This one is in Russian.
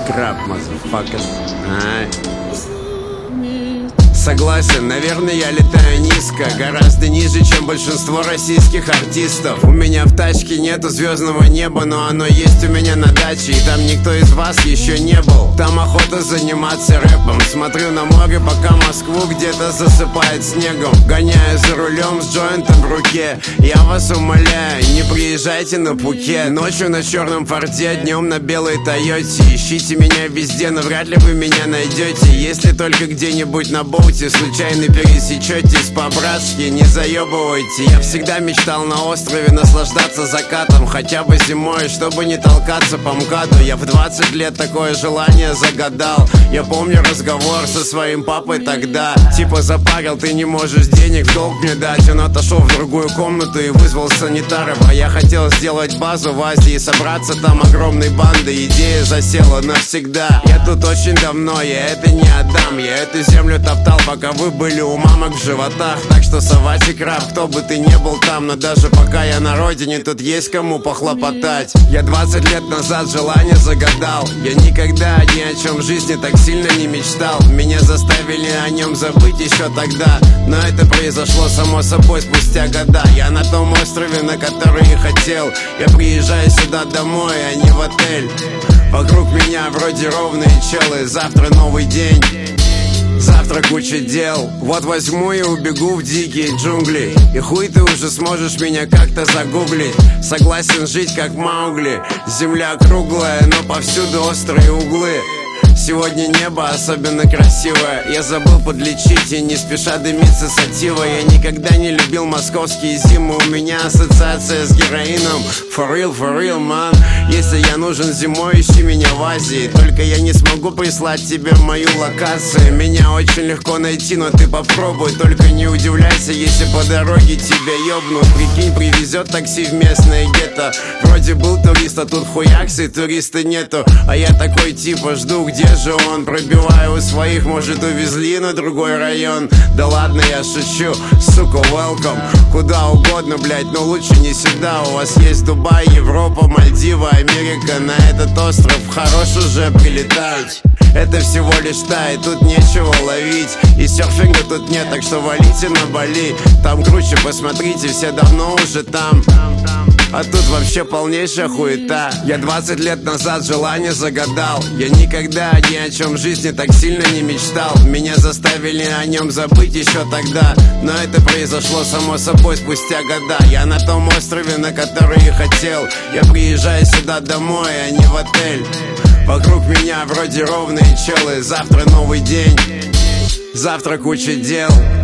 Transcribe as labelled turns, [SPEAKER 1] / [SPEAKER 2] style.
[SPEAKER 1] Краб, motherfucker. Согласен, наверное, я летаю низко, гораздо ниже, чем большинство российских артистов. У меня в тачке нету звездного неба, но оно есть у меня на даче, и там никто из вас еще не был. Там охота заниматься рэпом. Смотрю на море, пока Москву где-то засыпает снегом. Гоняю за рулем с джойнтом в руке. Я вас умоляю, не приезжайте на Пхукет. Ночью на черном Форде, днем на белой Тойоте. Ищите меня везде, но вряд ли вы меня найдете. Если только где-нибудь на боуте случайно пересечетесь по-братски, не заебывайте. Я всегда мечтал на острове наслаждаться закатом, хотя бы зимой, чтобы не толкаться по МКАДу. Я в 20 лет такое желание загадал. Я помню разговор со своим папой тогда. Типа запарил, ты не можешь денег в долг мне дать. Он отошел в другую комнату и вызвал санитаров. А я хотел сделать базу в Азии, собраться там огромной бандой. Идея засела навсегда. Я тут очень давно, я это не отдам. Я эту землю топтал, пока вы были у мамок в животах. Так что совать и краб, кто бы ты не был там. Но даже пока я на родине, тут есть кому похлопотать. Я 20 лет назад желание загадал. Я никогда ни о чем в жизни так сильно не мечтал. Меня заставили о нем забыть еще тогда, но это произошло само собой спустя года. Я на том острове, на который и хотел. Я приезжаю сюда домой, а не в отель. Вокруг меня вроде ровные челы. Завтра новый день, завтра куча дел. Вот возьму и убегу в дикие джунгли, и хуй ты уже сможешь меня как-то загуглить. Согласен жить как Маугли. Земля круглая, но повсюду острые углы. Сегодня небо особенно красивое. Я забыл подлечить и не спеша дымится сатива. Я никогда не любил московские зимы. У меня ассоциация с героином. For real, man. Если я нужен зимой, ищи меня в Азии. Только я не смогу прислать тебе мою локацию. Меня очень легко найти, но ты попробуй. Только не удивляйся, если по дороге тебя ёбнут. Прикинь, привезет такси в местное гетто. Вроде был турист, а тут хуякс, и туриста нету. А я такой типа жду, где же он? Пробиваю у своих, может увезли на другой район. Да ладно, я шучу, сука, welcome. Куда угодно, блять, но лучше не сюда. У вас есть Дубай, Европа, Мальдивы, Америка. На этот остров хорош уже прилетать. Это всего лишь та, и тут нечего ловить. И серфинга тут нет, так что валите на Бали. Там круче, посмотрите, все давно уже там. А тут вообще полнейшая хуета. Я 20 лет назад желание загадал. Я никогда ни о чем в жизни так сильно не мечтал. Меня заставили о нем забыть еще тогда, но это произошло само собой спустя года. Я на том острове, на который и хотел. Я приезжаю сюда домой, а не в отель. Вокруг меня вроде ровные челы. Завтра новый день, завтра куча дел.